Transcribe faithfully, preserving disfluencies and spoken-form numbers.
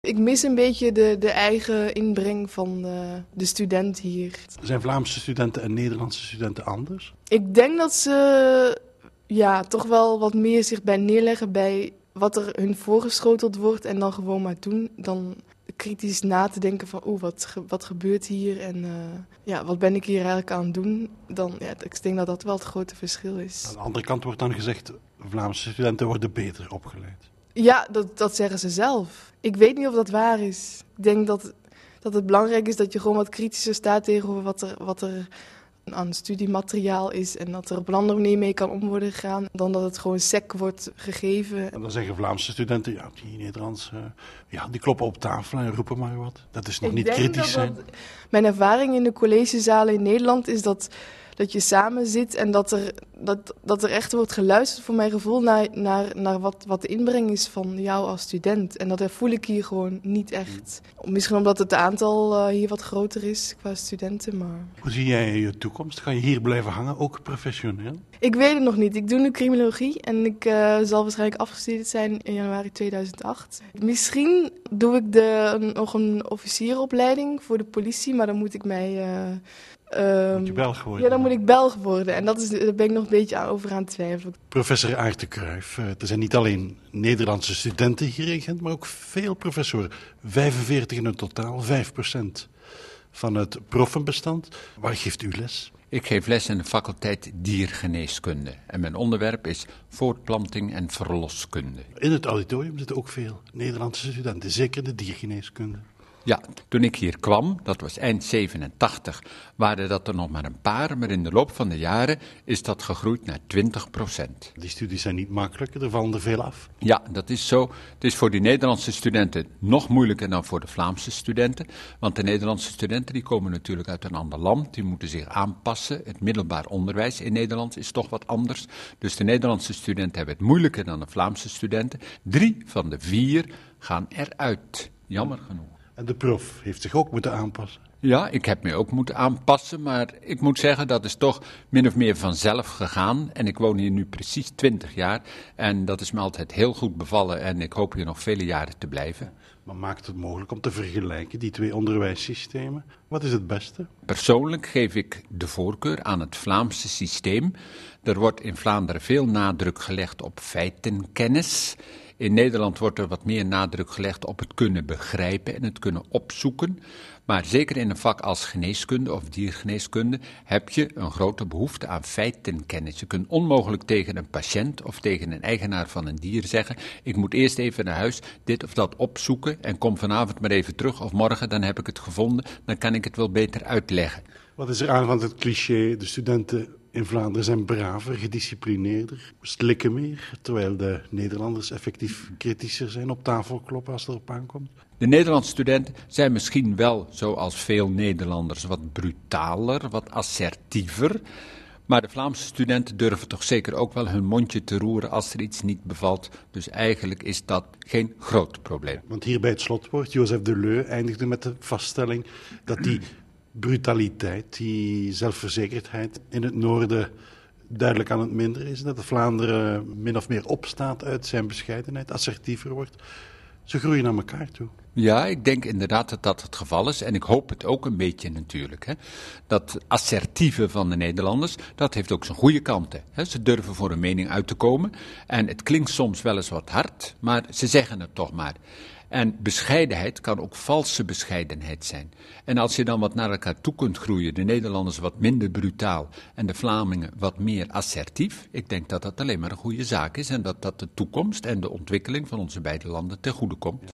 Ik mis een beetje de, de eigen inbreng van uh, de student hier. Zijn Vlaamse studenten en Nederlandse studenten anders? Ik denk dat ze ja, toch wel wat meer zich bij neerleggen bij wat er hun voorgeschoteld wordt en dan gewoon maar doen. Dan kritisch na te denken van oeh, wat, ge- wat gebeurt hier en uh, ja, wat ben ik hier eigenlijk aan het doen. Dan, ja, ik denk dat dat wel het grote verschil is. Aan de andere kant wordt dan gezegd, Vlaamse studenten worden beter opgeleid. Ja, dat, dat zeggen ze zelf. Ik weet niet of dat waar is. Ik denk dat, dat het belangrijk is dat je gewoon wat kritischer staat tegenover wat er, wat er aan studiemateriaal is. En dat er op een andere manier mee kan om worden gegaan dan dat het gewoon sec wordt gegeven. En dan zeggen Vlaamse studenten, ja, die Nederlands, uh, ja, die kloppen op tafel en roepen maar wat. Dat is nog Ik niet denk kritisch dat zijn. Dat, mijn ervaring in de collegezalen in Nederland is dat, dat je samen zit en dat er, dat, dat er echt wordt geluisterd, voor mijn gevoel, naar, naar, naar wat, wat de inbreng is van jou als student. En dat voel ik hier gewoon niet echt. Misschien omdat het aantal uh, hier wat groter is qua studenten, maar... Hoe zie jij je toekomst? Ga je hier blijven hangen, ook professioneel? Ik weet het nog niet. Ik doe nu criminologie en ik uh, zal waarschijnlijk afgestudeerd zijn in januari tweeduizend acht. Misschien doe ik de, een, nog een officieropleiding voor de politie, maar dan moet ik mij... Uh, Um, moet je Belg worden? Ja, dan moet ik Belg worden. En dat is, daar ben ik nog een beetje aan, over aan het twijfelen. Professor Aart de Cruijff, er zijn niet alleen Nederlandse studenten hier in Gent, maar ook veel professoren. vijfenveertig in het totaal, vijf procent van het proefenbestand. Waar geeft u les? Ik geef les in de faculteit diergeneeskunde. En mijn onderwerp is voortplanting en verloskunde. In het auditorium zitten ook veel Nederlandse studenten, zeker de diergeneeskunde. Ja, toen ik hier kwam, dat was eind zevenentachtig, waren dat er nog maar een paar, maar in de loop van de jaren is dat gegroeid naar twintig procent. Die studies zijn niet makkelijk, er vallen er veel af. Ja, dat is zo. Het is voor die Nederlandse studenten nog moeilijker dan voor de Vlaamse studenten, want de Nederlandse studenten die komen natuurlijk uit een ander land, die moeten zich aanpassen. Het middelbaar onderwijs in Nederland is toch wat anders, dus de Nederlandse studenten hebben het moeilijker dan de Vlaamse studenten. Drie van de vier gaan eruit, jammer genoeg. En de prof heeft zich ook moeten aanpassen. Ja, ik heb me ook moeten aanpassen, maar ik moet zeggen dat is toch min of meer vanzelf gegaan. En ik woon hier nu precies twintig jaar en dat is me altijd heel goed bevallen en ik hoop hier nog vele jaren te blijven. Maar maakt het mogelijk om te vergelijken, die twee onderwijssystemen? Wat is het beste? Persoonlijk geef ik de voorkeur aan het Vlaamse systeem. Er wordt in Vlaanderen veel nadruk gelegd op feitenkennis. In Nederland wordt er wat meer nadruk gelegd op het kunnen begrijpen en het kunnen opzoeken. Maar zeker in een vak als geneeskunde of diergeneeskunde heb je een grote behoefte aan feitenkennis. Je kunt onmogelijk tegen een patiënt of tegen een eigenaar van een dier zeggen: ik moet eerst even naar huis dit of dat opzoeken en kom vanavond maar even terug of morgen, dan heb ik het gevonden, dan kan ik het wel beter uitleggen. Wat is er aan van het cliché, de studenten in Vlaanderen zijn braver, gedisciplineerder, slikken meer, terwijl de Nederlanders effectief kritischer zijn, op tafel kloppen als het erop aankomt? De Nederlandse studenten zijn misschien wel, zoals veel Nederlanders, wat brutaler, wat assertiever. Maar de Vlaamse studenten durven toch zeker ook wel hun mondje te roeren als er iets niet bevalt. Dus eigenlijk is dat geen groot probleem. Want hier bij het slotwoord, Joseph Deleu eindigde met de vaststelling dat die brutaliteit, die zelfverzekerdheid in het noorden duidelijk aan het minderen is. Dat de Vlaanderen min of meer opstaat uit zijn bescheidenheid, assertiever wordt. Ze groeien naar elkaar toe. Ja, ik denk inderdaad dat dat het geval is. En ik hoop het ook een beetje natuurlijk. Hè. Dat assertieve van de Nederlanders, dat heeft ook zijn goede kanten. Hè. Ze durven voor hun mening uit te komen. En het klinkt soms wel eens wat hard, maar ze zeggen het toch maar. En bescheidenheid kan ook valse bescheidenheid zijn. En als je dan wat naar elkaar toe kunt groeien, de Nederlanders wat minder brutaal en de Vlamingen wat meer assertief, ik denk dat dat alleen maar een goede zaak is en dat dat de toekomst en de ontwikkeling van onze beide landen ten goede komt.